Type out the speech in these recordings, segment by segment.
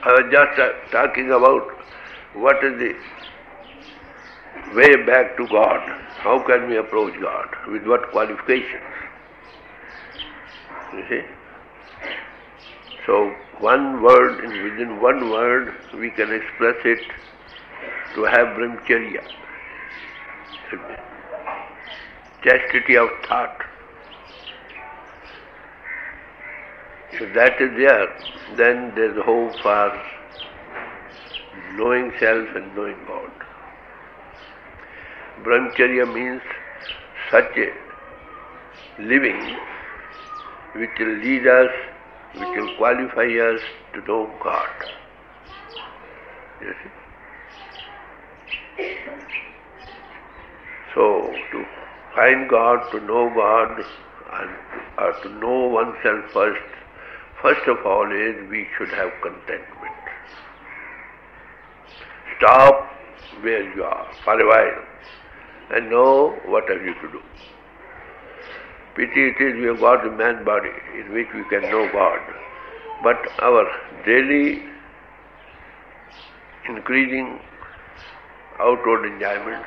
I was just talking about what is the way back to God. How can we approach God? With what qualifications? You see? So one word, within one word, we can express it to have brahmacharya, chastity of thought. If that is there, then there is hope for knowing self and knowing God. Brahmacharya means such a living which will lead us, which will qualify us to know God. You see? So, to find God, to know God, or to know oneself first of all is we should have contentment. Stop where you are for a while and know what have you to do. Pity it is we have got the man body in which we can know God, but our daily increasing outward enjoyments,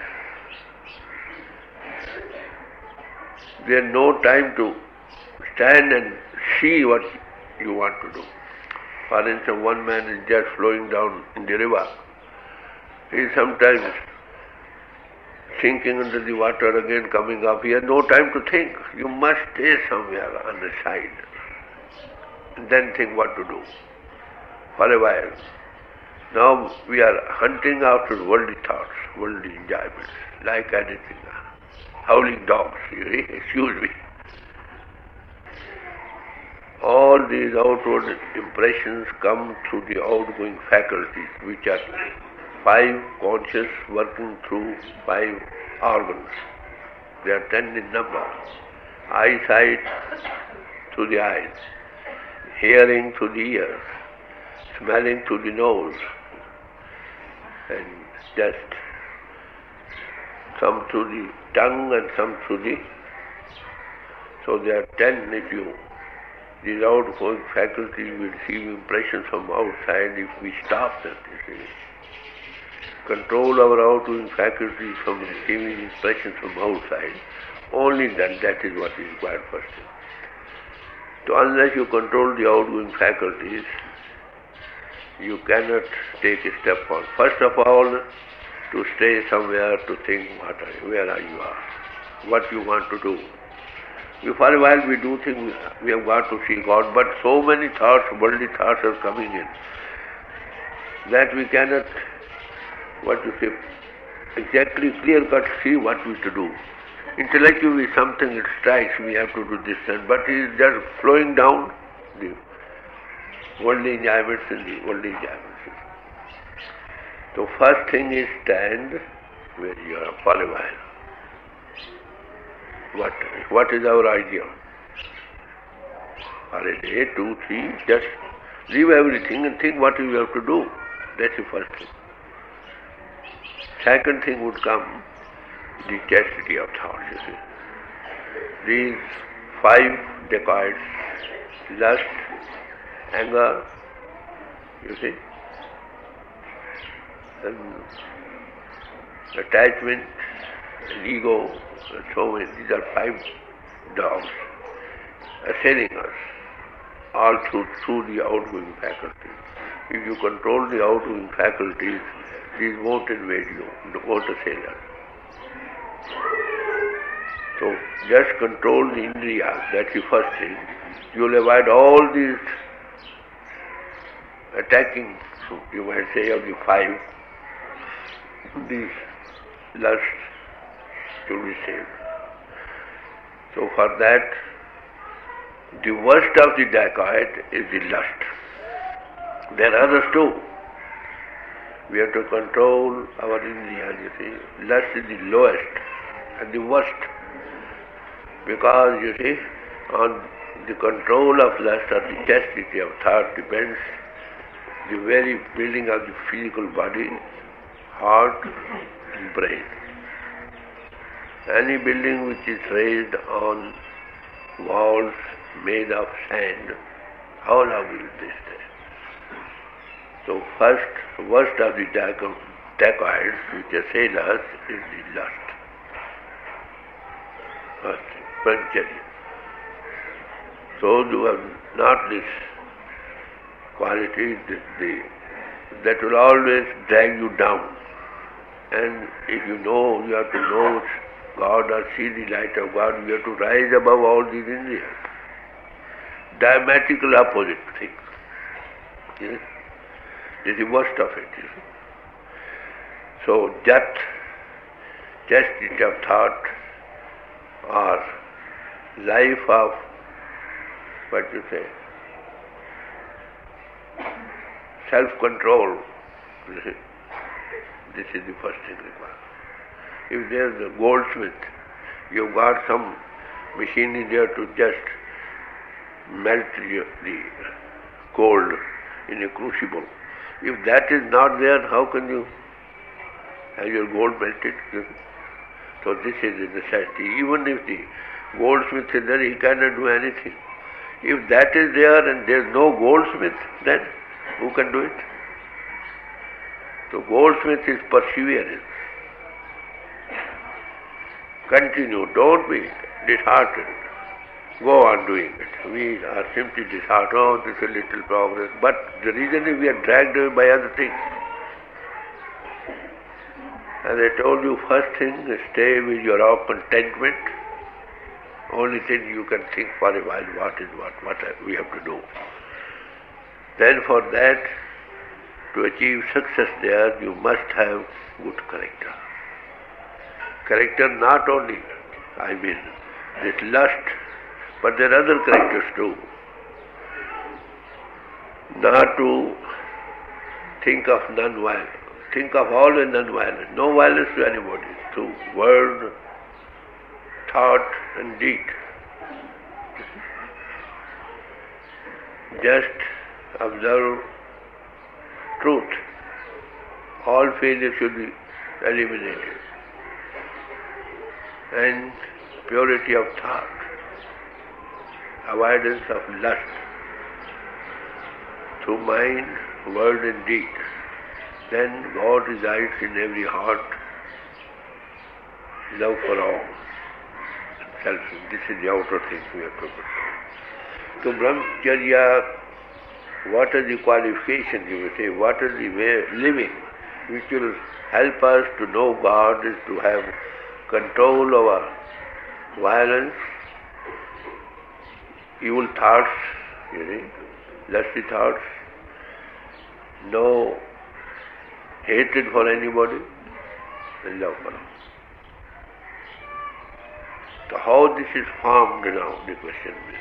there is no time to stand and see what you want to do. For instance, one man is just flowing down in the river. He is sometimes sinking under the water, again coming up. He has no time to think. You must stay somewhere on the side and then think what to do for a while. Now we are hunting after worldly thoughts, worldly enjoyments, like anything. Howling dogs, excuse me. All these outward impressions come through the outgoing faculties, which are 5 conscious working through 5 organs. They are 10 in number. Eyesight through the eyes, hearing through the ears, smelling through the nose, and just some through the tongue and some through the... So there are 10 if you... These outgoing faculties will receive impressions from outside if we stop that, you see. Control our outgoing faculties from receiving impressions from outside, only then that is what is required first. So unless you control the outgoing faculties, you cannot take a step forward. First of all, to stay somewhere to think where are you are, what you want to do. For a while we do think we have got to see God, but so many thoughts, worldly thoughts are coming in, that we cannot, exactly clear-cut see what we to do. Intellectually something it strikes, we have to do this and but it is just flowing down the worldly enjoyments and the worldly enjoyments. So first thing is stand where you are for a while. What is our idea? For a day, 2, 3, just leave everything and think what you have to do. That's the first thing. Second thing would come the chastity of thoughts, you see. These 5 dacoits, lust, anger, you see, and attachment, and ego, and so many. These are 5 dogs assailing us, all through the outgoing faculties. If you control the outgoing faculties, these won't invade you, won't assail us. So just control the indriyas, that's the first thing. You will avoid all these attacking, you might say, of the 5, these lusts to be saved. So for that, the worst of the dacoit is the lust. There are others too. We have to control our indriyas, you see. Lust is the lowest and the worst. Because, you see, on the control of lust or the chastity of thought depends the very building of the physical body, heart and brain. Any building which is raised on walls made of sand, how long will they stay? So worst of the dacoits which assail us is the lust. First, brahmacharya. So you have not this quality, that will always drag you down. And if you know, you have to know God or see the light of God, you have to rise above all these Indriyas. Diametrical opposite thing. Yes? This is the worst of it. You see. So that chastity of thought or life of, what you say, self-control, this is the first thing required. If there is a goldsmith, you've got some machine in there to just melt the gold in a crucible. If that is not there, how can you have your gold melted? So this is the necessity. Even if the goldsmith is there, he cannot do anything. If that is there and there is no goldsmith, then who can do it? So goldsmith is perseverance. Continue, don't be disheartened. Go on doing it. We are simply disheartened, oh, this is a little progress. But the reason is we are dragged away by other things. As I told you, first thing, stay with your own contentment. Only thing you can think for a while, what we have to do. Then for that, to achieve success there, you must have good character. Character not only, this lust, but there are other characters too. Not to think of non-violence. Think of always non-violence. No violence to anybody, through word, thought and deed. Just observe truth. All failure should be eliminated. And purity of thought. Avoidance of lust. Through mind, word and deed. Then God resides in every heart. Love for all. Self. This is the outer thing we have to put. So brahmacharya, what are the qualifications, you will say, what is the way living which will help us to know God, is to have control over violence, evil thoughts, lusty thoughts, no hatred for anybody, and love for all. So how this is formed now, the question is.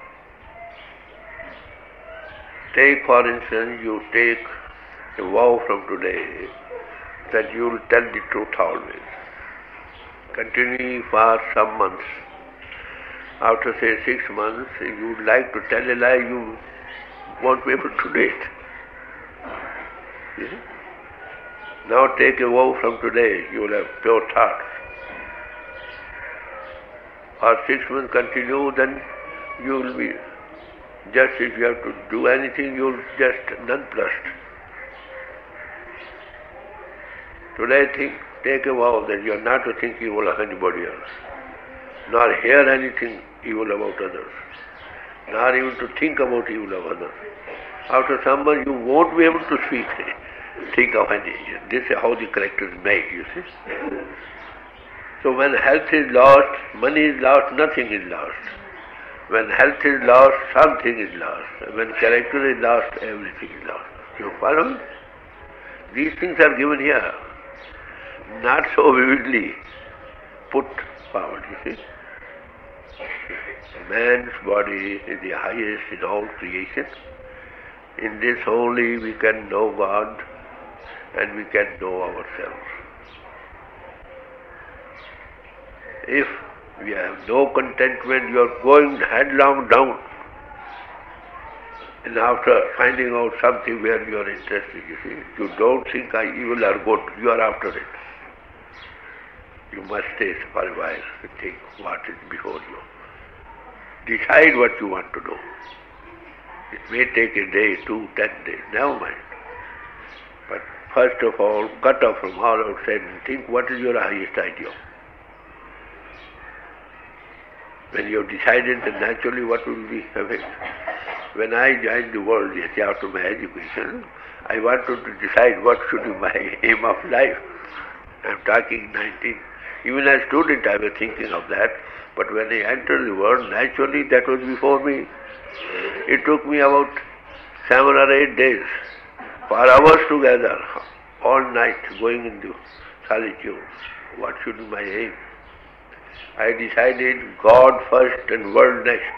Take, for instance, you take a vow from today that you will tell the truth always. Continue for some months. After, say, 6 months, if you would like to tell a lie, you won't be able to do it. You see? Now take a vow from today, you will have pure thoughts. For 6 months continue, then you will be, just if you have to do anything, you will just nonplussed. Today take a vow that you are not to think evil of anybody else, nor hear anything evil about others, nor even to think about evil of others. After some months, you won't be able to think of any. This is how the character is made, you see. So when health is lost, money is lost, nothing is lost. When health is lost, something is lost. When character is lost, everything is lost. You follow me? These things are given here, not so vividly put forward, you see. Man's body is the highest in all creation. In this only we can know God and we can know ourselves. If we have no contentment, you are going headlong down. And after finding out something where you are interested, you see, you don't think evil or good, you are after it. You must stay for a while and think what is before you. Decide what you want to do. It may take a day, 2, 10 days, never mind. But first of all, cut off from all outside and think what is your highest ideal. When you have decided, then naturally what will be effect? When I joined the world, yes, after my education, I wanted to decide what should be my aim of life. I'm talking 19. Even as a student I was thinking of that, but when I entered the world, naturally that was before me. It took me about 7 or 8 days, for hours together, all night, going into solitude. What should be my aim? I decided God first and world next.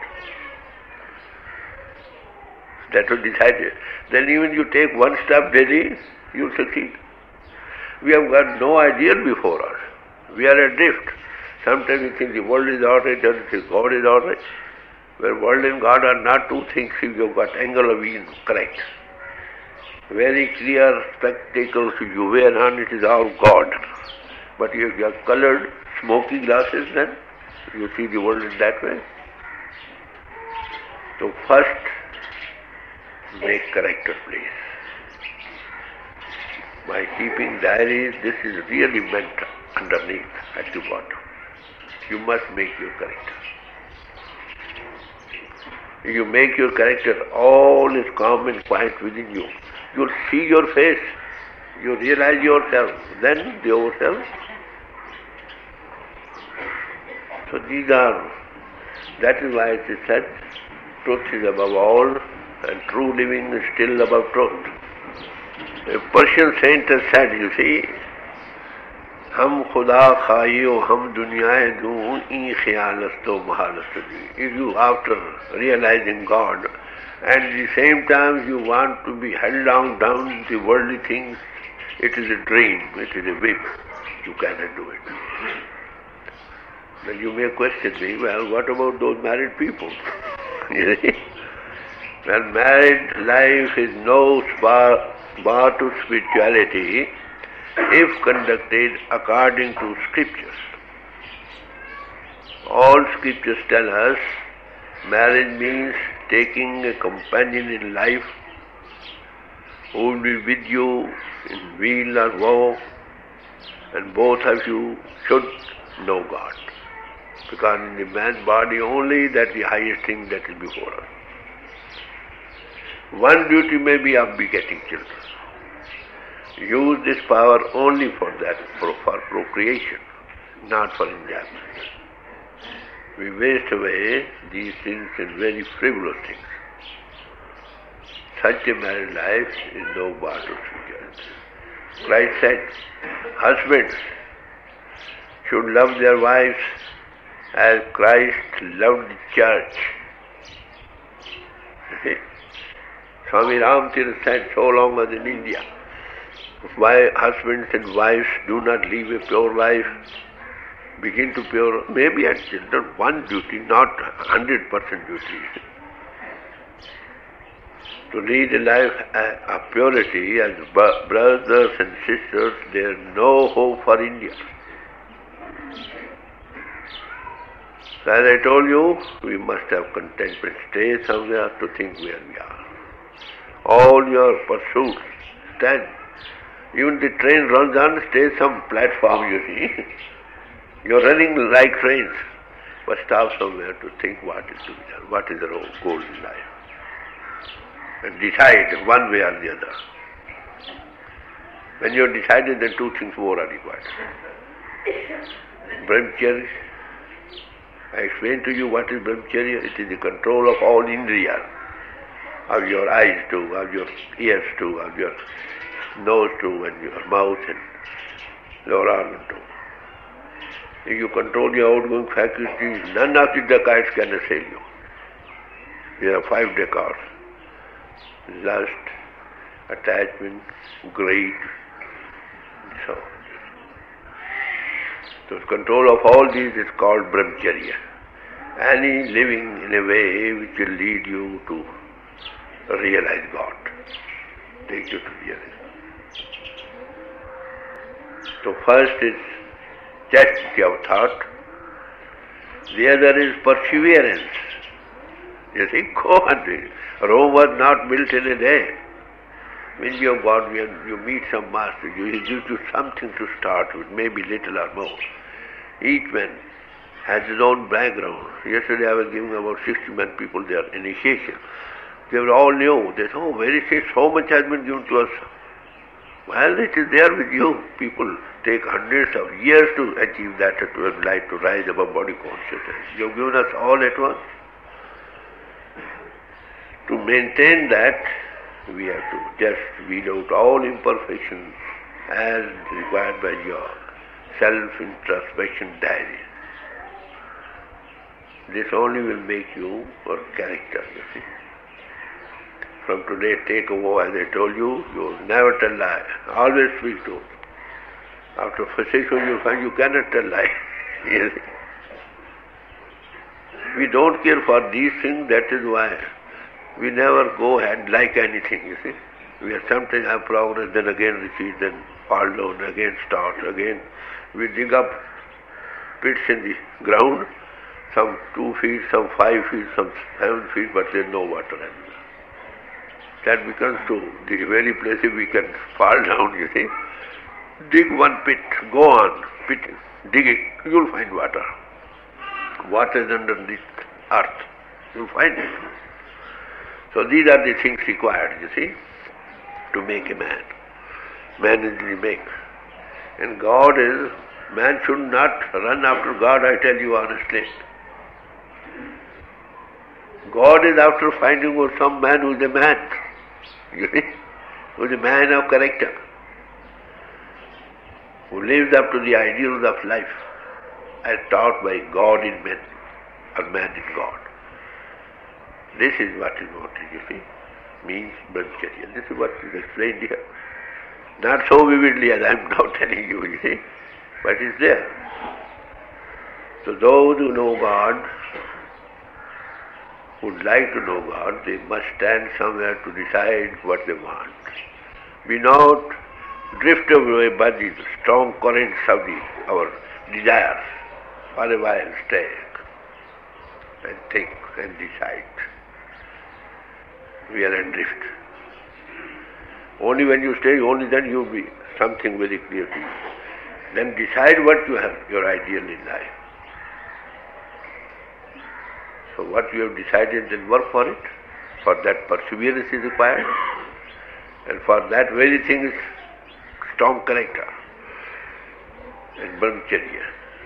That was decided. Then even you take one step daily, you succeed. We have got no ideal before us. We are adrift. Sometimes we think the world is all right, others think God is all right. Where world and God are not two things, if you have got angle of view correct. Very clear spectacles you wear on, it is all God. But if you have colored smoky glasses, then you see the world in that way. So first, make character, please. By keeping diaries, this is really meant underneath, at the bottom. You must make your character. If you make your character, all is calm and quiet within you. You'll see your face, you realize yourself, then the yourself. So these are, that is why it is said, truth is above all, and true living is still above truth. A Persian saint has said, you see, Ham khuda khaiyo, ham dunyaye doon, in khiyalasto mahalasto ji. If you, after realizing God, and at the same time you want to be held down the worldly things, it is a dream, it is a whim. You cannot do it. Then you may question me, well, what about those married people? You see? Well, married life is no bar to spirituality if conducted according to scriptures. All scriptures tell us marriage means taking a companion in life who will be with you in weal or woe, and both of you should know God. Because in the man's body only that the highest thing that is before us. One duty may be of begetting children. Use this power only for that, for procreation, not for enjoyment. We waste away these things in very frivolous things. Such a married life is no bar to spirituality. Christ said, husbands should love their wives as Christ loved the church. Swami Ramtir said, so long as in India, why husbands and wives do not live a pure life, begin to pure, maybe at children, one duty, not 100% duty. To lead a life of purity as brothers and sisters, there is no hope for India. So as I told you, we must have contentment. Stay somewhere to think where we are. All your pursuits, stand. Even the train runs on, stay some platform, you see. You're running like trains, but stop somewhere to think what is to be done, what is the goal in life. And decide one way or the other. When you have decided, then two things more are required. Brahmacharya. I explained to you what is brahmacharya. It is the control of all indriyas, of your eyes too, of your ears too, of your nose too, and your mouth and your organ too. If you control your outgoing faculties, none of the dacoits can assail you. There are 5 dacoits. Lust, attachment, greed, so on. So control of all these is called brahmacharya. Any living in a way which will lead you to realize God, take you to realize God. So first is chastity of thought, the other is perseverance. You see, go on. Rome was not built in a day. When you have got, when you meet some master, he gives you something to start with, maybe little or more. Each man has his own background. Yesterday I was giving about 60 men people their initiation. They were all new. They said, oh, very so much has been given to us. Well, it is there with you. People take hundreds of years to achieve that, to like to rise above body consciousness. You have given us all at once. To maintain that, we have to just weed out all imperfections as required by your self-introspection diary. This only will make you your character, you see. From today, take a vow, as I told you, you will never tell lie. Always speak truth. After frustration, you find you cannot tell lie. Yes. We don't care for these things, that is why we never go ahead like anything, you see. We are sometimes have progress, then again recede, then fall down, again start, again. We dig up pits in the ground, some 2 feet, some 5 feet, some 7 feet, but there is no water anywhere. That becomes to the very places we can fall down, you see. Dig one pit, go on, pit, digging, you will find water. Water is underneath earth, you will find it. So these are the things required, you see, to make a man. Man is the make. And God is, man should not run after God, I tell you honestly. God is after finding out some man who is a man, you see, who is a man of character, who lives up to the ideals of life as taught by God in man, or man in God. This is what is wanted, you see, means brahmacharya. This is what is explained here. Not so vividly as I am now telling you, you see, but it's there. So those who know God, who would like to know God, they must stand somewhere to decide what they want. Be not drifted away by the strong currents of our desires. For a while stay and think and decide. We are adrift. Only when you stay, only then you will be something very clear to you. Then decide what you have, your ideal in life. So what you have decided, then work for it. For that perseverance is required. And for that very thing is strong character and brahmacharya.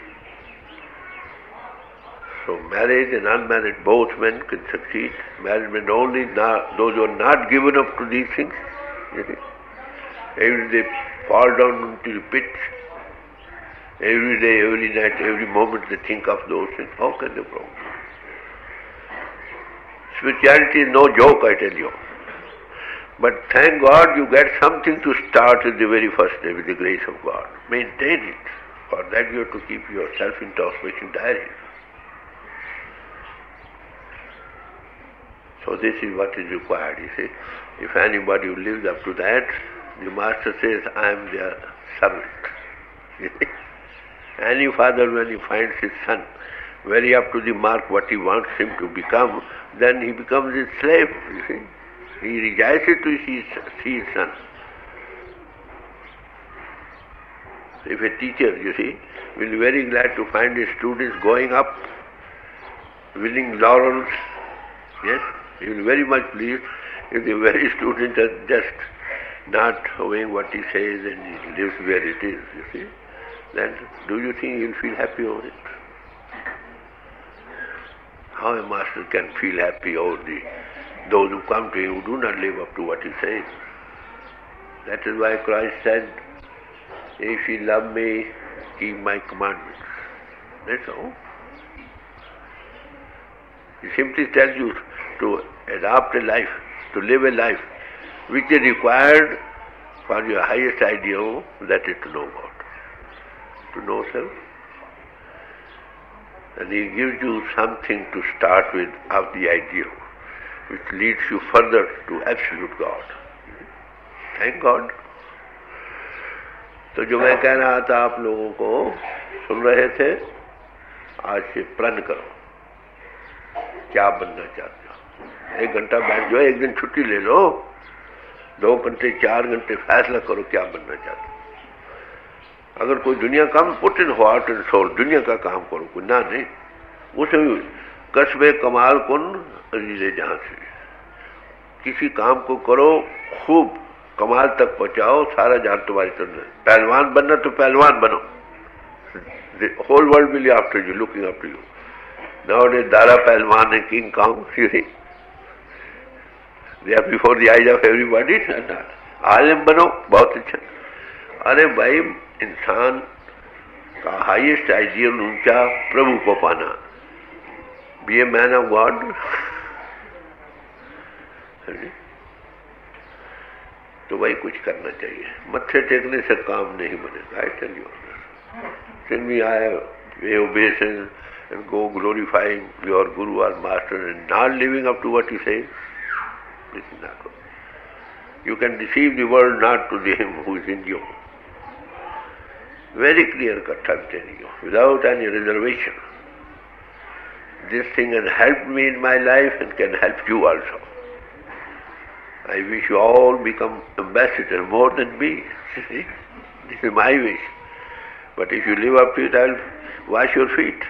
So married and unmarried, both men can succeed. Married men only, those who are not given up to these things, you see. Every day fall down into the pit. Every day, every night, every moment they think of those things. How can they progress? Spirituality is no joke, I tell you. But thank God you get something to start with the very first day with the grace of God. Maintain it. For that you have to keep your self-introspection diary. So this is what is required, you see. If anybody who lives up to that, the Master says, I am their servant. Any father, when he finds his son very up to the mark what he wants him to become, then he becomes his slave, you see. He rejoices to see his son. If a teacher, you see, will be very glad to find his students going up, winning laurels, yes, he will be very much pleased if the very student is just not obeying what he says and he lives where it is, you see. Then do you think he will feel happy over it? How a master can feel happy over those who come to him who do not live up to what he says? That is why Christ said, if you love me, keep my commandments. That's all. He simply tells you to adopt a life, to live a life which is required for your highest ideal, that is to know God, to know self. And he gives you something to start with of the ideal, which leads you further to absolute God. Thank God. तो जो मैं कह रहा था आप लोगों को, सुन रहे थे, आज से प्रण करो क्या बनना चाहते हो. 1 घंटा बैठ जाओ, एक दिन छुट्टी ले लो, 2 घंटे 4 घंटे फैसला करो क्या बनना चाहते हो। अगर कोई दुनिया काम put in heart and soul, दुनिया का काम करो, कोई ना नहीं, उसे कस्बे कमाल कुन अजीज़े जहां से, किसी काम को करो खूब कमाल तक पहुंचाओ, सारा जहां तुम्हारी तरफ। पहलवान बनना तो पहलवान बनो, the whole world will be after you, looking after you. Nowadays Dara Pehलवान and King Kong, you see, they are before the eyes of everybody. आलिम बनो, बहुत अच्छा। अरे भाई, इंसान का हाईएस्ट आइडियल ऊंचा प्रभु को पाना, be a man of God. तो भाई कुछ करना चाहिए, मत्थे टेकने से काम नहीं बनेगा। I tell you, send me I pay obeisance and go glorifying your guru or master and not living up to what he says. This is not good. You can deceive the world, not to him who is in you. Very clear cut, I'm telling you, without any reservation. This thing has helped me in my life and can help you also. I wish you all become ambassadors more than me. This is my wish. But if you live up to it, I'll wash your feet.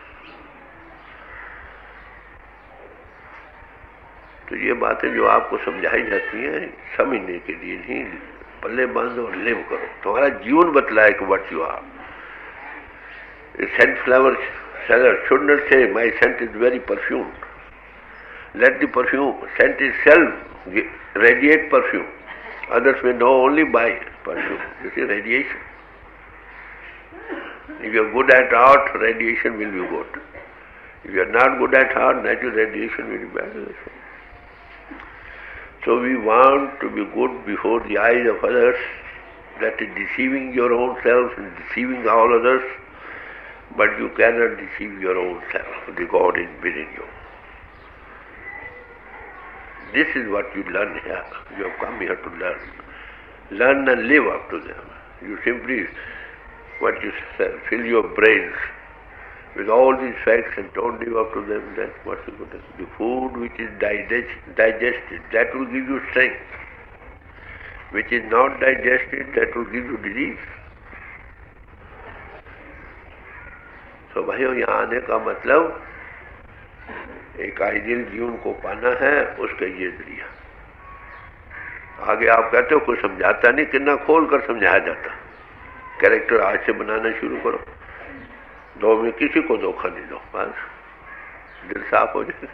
तो ये बातें जो आपको समझाई जाती हैं, समझने के लिए नहीं, पल्ले बांधो और लिव करो। तुम्हारा जीवन बतलाए कि what you are. Scent flower seller should not say my scent is very perfumed. Let the perfume, scent itself radiate perfume. Others may know only by perfume. You see, radiation. If you are good at art, radiation will be good. If you are not good at art, natural radiation will be bad. So we want to be good before the eyes of others. That is deceiving your own self and deceiving all others. But you cannot deceive your own self. The God is within you. This is what you learn here. You have come here to learn. Learn and live up to them. You simply, what you say, fill your brains with all these facts and don't live up to them, then what's the good? The food which is digested, that will give you strength. Which is not digested, that will give you disease. तो भाइयों, यहाँ आने का मतलब एक ideal जीवन को पाना है, उसका ये जरिया। आगे आप कहते हो कोई समझाता नहीं, कितना खोल कर समझाया जाता। कैरेक्टर आज से बनाना शुरू करो, दो में किसी को धोखा नहीं दो, बस दिल साफ हो जाए।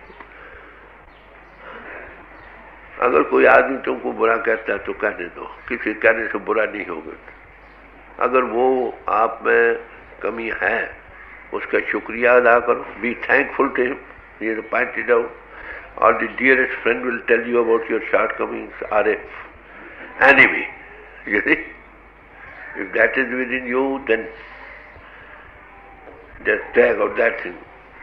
अगर कोई आदमी तुमको बुरा कहता है तो कहने दो, किसी कहने से बुरा नहीं होगा। अगर वो आप में कमी है, उसका शुक्रिया अदा करो, बी थैंकफुल टू हिम, ये पॉइंट इट आउट, और the dearest friend will tell you about your shortcomings are a enemy. You see, if that is within you, then just drag out that thing.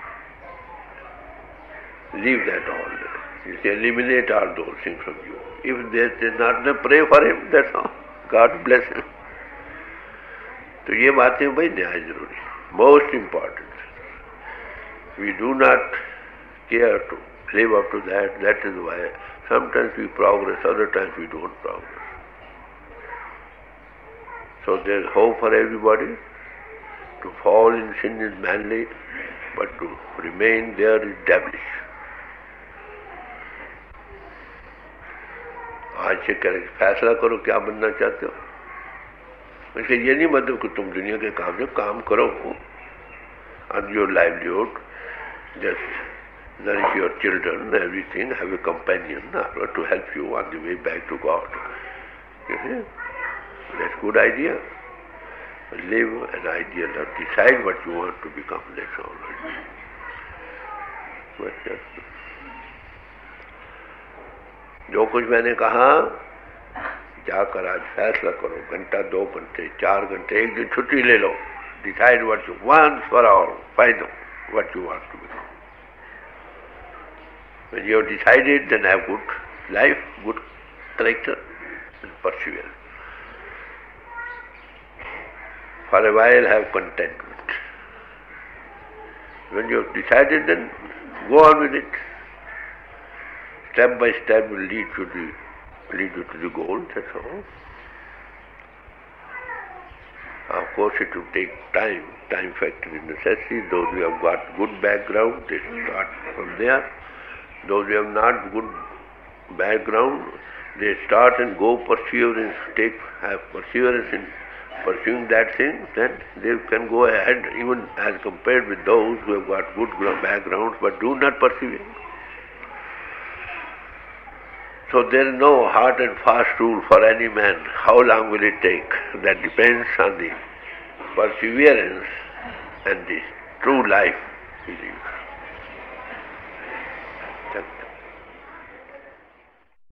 Leave that all. You say, eliminate all those things from you. If there is not, then pray for him, that's all. God bless him. तो ये बातें भाई न्याय जरूरी, most important. We do not care to live up to that. That is why sometimes we progress, other times we don't progress. So there is hope for everybody. To fall in sin is manly, but to remain there is devilish. आज से फैसला करो क्या बनना चाहते हो। इसका ये नहीं मतलब कि तुम दुनिया के काम करो, on your livelihood, just nourish your children, everything, have a companion to help you on the way back to God. You see? That's a good idea. Live an ideal, or decide what you want to become, that's all. But जो कुछ मैंने कहा, जाकर आज फैसला करो, घंटा 2 घंटे 4 घंटे, एक दिन छुट्टी ले लो, decide what you want for all, find out what you want to become. When you have decided, then have good life, good character, and perseverance. For a while have contentment. When you have decided, then go on with it. Step by step will lead to the lead you to the goal, that's all. Of course, it will take time. Time factor is necessary. Those who have got good background, they start from there. Those who have not good background, they start and go perseverance, have perseverance in pursuing that thing, then they can go ahead even as compared with those who have got good backgrounds but do not persevere. So there is no hard and fast rule for any man. How long will it take? That depends on the perseverance and the true life he lives.